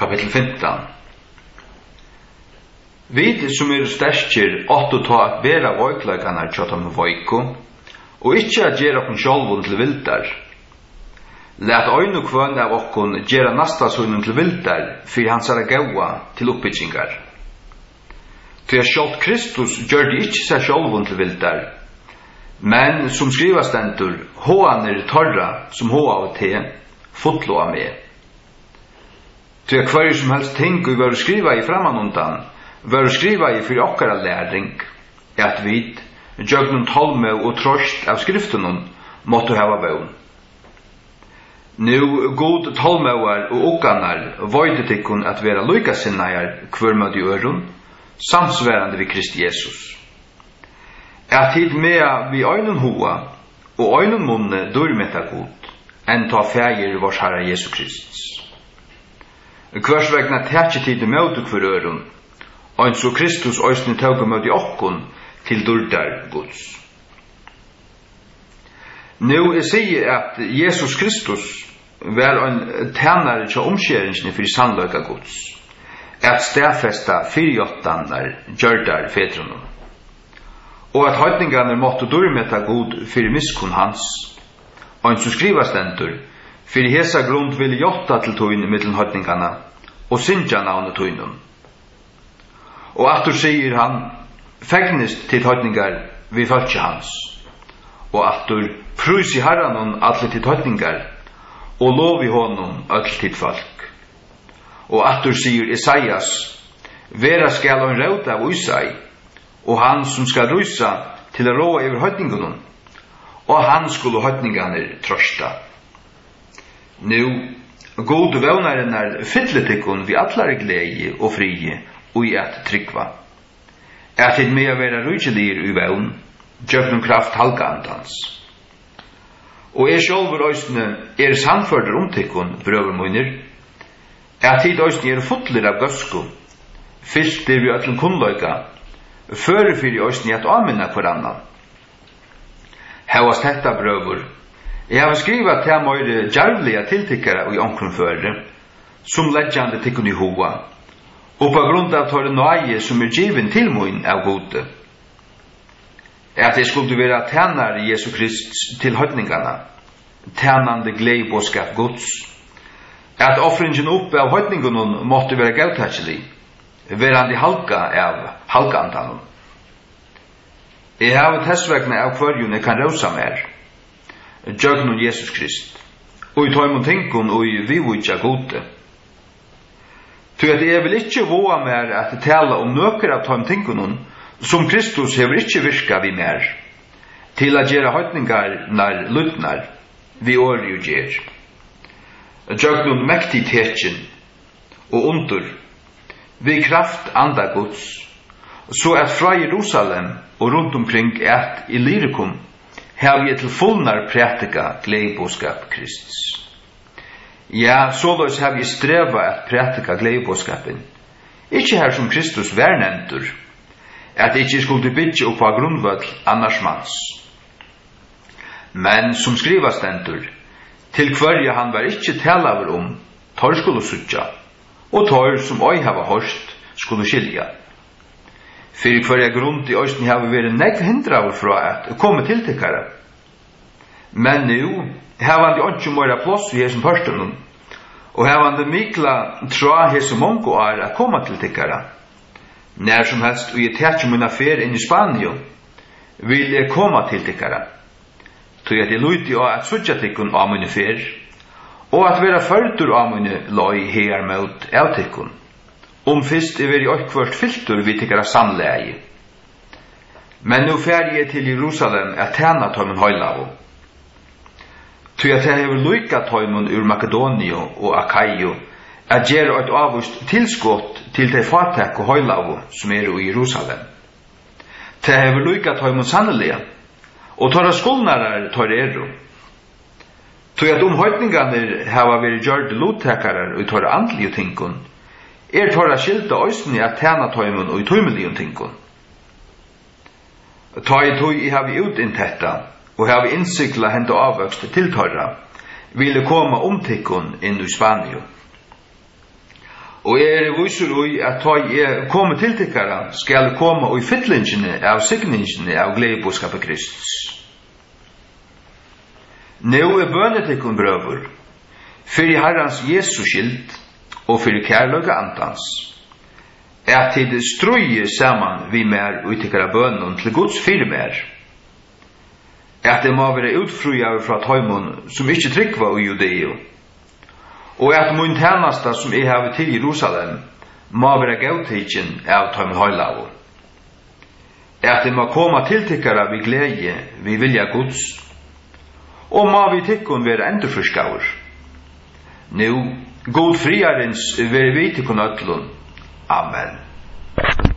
Kapitel 15. Vi som sterkir åttu ta at vera voiklaganar tjóttam voiko, og ikkje at gera okkur sjálvum til vildar. Lat øynu kvøn av okkun gera nasta sunnum til vildar, fyrir hansara gaua til uppbyggingar. Til at sjálv Kristus gjørdi ikkje seg sjálvum til vildar, men som skriva stendur, hoanir torra som hoa av te, fotlo av med. Til at hver som helst ting vi var skriva i framanundan, var skriva i fyrir okkara læring, at vi, gjøgnum tolme og trost av skriftunum, måtte hava vøvn. Nu god tolmauar og okkanar voidet ikkun at vera luikasinnajar kvørmad i øron, samsverande vi Kristi Jesus. At hit mea vi øynun hoa og øynun munne durmeta god, enn ta fægir vårs Herre Jesu Kristus. Hvers vegna tætje tid møte kvar øron, og så Kristus òsne tauga møte okkun til durdar Guds. Nu sier at Jesus Kristus var en tænare til omskjeringsne for sannløyga Guds, at stedfesta fyrjottannar gjørdar fedrunum, og at høytningarne måtte durmeta god for miskun hans, og så skriva stendur, for hesa grund vil jotta til tøyne mittel høytningarna, og syndja navnet tøynum. Og aftur sier han, fegnist til høytningar vi fölkje hans, og aftur prus i herranon alle til høytningar, og lov i honom öll til folk. Og aftur sier Isaias, vera skal han rauta av Usai, og han som skal rusa til å råa over høytningunum, og han skulle høytningarnir trosta. Nu, god vevnaren fylletikkun vi allar glede og frie, og i at tryggva. At hit med å være rujkelir i vevn, gjøgnum kraft halkandans. Og sjálfur òsne sannførder omtikkun, brøver munir, at hit òsne fotlir av gøsku, fyltir vi öllum kunnløyga, fører fyrir òsne at aminna hver annan. Hevast hetta brøver, jeg har skrivat til møyre djarvliga tiltikkara og i omkron føre, som ledjande tikkun i hoa, og på grunn av tåre nøye som given til mun av gode. At det skulle være tænare Jesu Krist til høytningarna, tænande gleibåskap Guds, at offringen oppe av høytningarna måtte være gautatselig, verandi halka av halkandanon. Jeg har tessvegna av kvarjune kan rausa mer, gjøgnun Jesus Krist, og i tøymon tinkun og i vivutja gode. Så at jeg vil ikke våga mer at tala om nøkker av tøym tinkunun, som Kristus hever ikke virka vi mer, til at gjøre høytningar lutnar, vi åri jo gjer. Gjøgnun mektig tetjen, og under, vi kraft anda Guds, så at fra Jerusalem og rundt omkring et Illyricum, har vi til fullnar prætika gleibåskap Kristus. Ja, såleis har vi streva at prætika gleibåskapen, ikkje her som Kristus var nevntur, at ikkje skulle byggje opp av grunnvøll annars mans. Men som skriva stendur, til hverja han var ikkje talaver tor skulle sutja, og tor som oi hava hørst skulle skilja. Fyrir hverja grunn i òsni hava veri negv hindraver fra at komme til tikkara. Men nu hava han de åndsju møyra plås i hesum hørstunum, og hava han de mikla tra hesum mongo at koma til tikkara. Nær som helst, og jeg tætje munna fer inn i Spanio, vil jeg koma til tikkara. Tog at jeg luiti av at sutja tikkun av munne fer, og at vera førtur av munne loi her mot av tikkun. Fyrst veri okkvart filtur vi tikkara samleie. Men nu fer jeg til Jerusalem at tæna tøymen høylavo. Tog at jeg hever luika tøymen ur Makedonio og Akaio, at gjøre et avvist tilskott til de fatek og høylavo som i Jerusalem. Det hever luika tøymen sannelige, og tåra skolnarar tåra Tog at høytningarnir hava veri gjørd lottekkarar og tåra andlige tinkun, tåra skilta òsni at tæna tøymen og tøymelige tinkun. Ta i tøy I havi utintetta, og havi innsikla hent og avvøkst til tåra, ville koma tikkun inn I Spanio. Og visur i at ta komme til tikkara skal komme og i fytlingene av signingene av gledeboskapet Kristus. Nå bønetikkun brøver, fyrir Herrans Jesus skild og fyrir kærløyga antans, at tid strøye saman vi mer og tikkara bønnen til Guds fyrir mer, at det må være utfruja fra tøymon som ikkje tryggva i Judeo, og at mun tjenasta som jeg har til Jerusalem må være gautikken av tøymon høylav, at det må komme til tikkara vi glede vi vilja Guds, og må vi tikkun være endurfriskaur. Nu, god friarens være vi tikkun ötlun. Amen.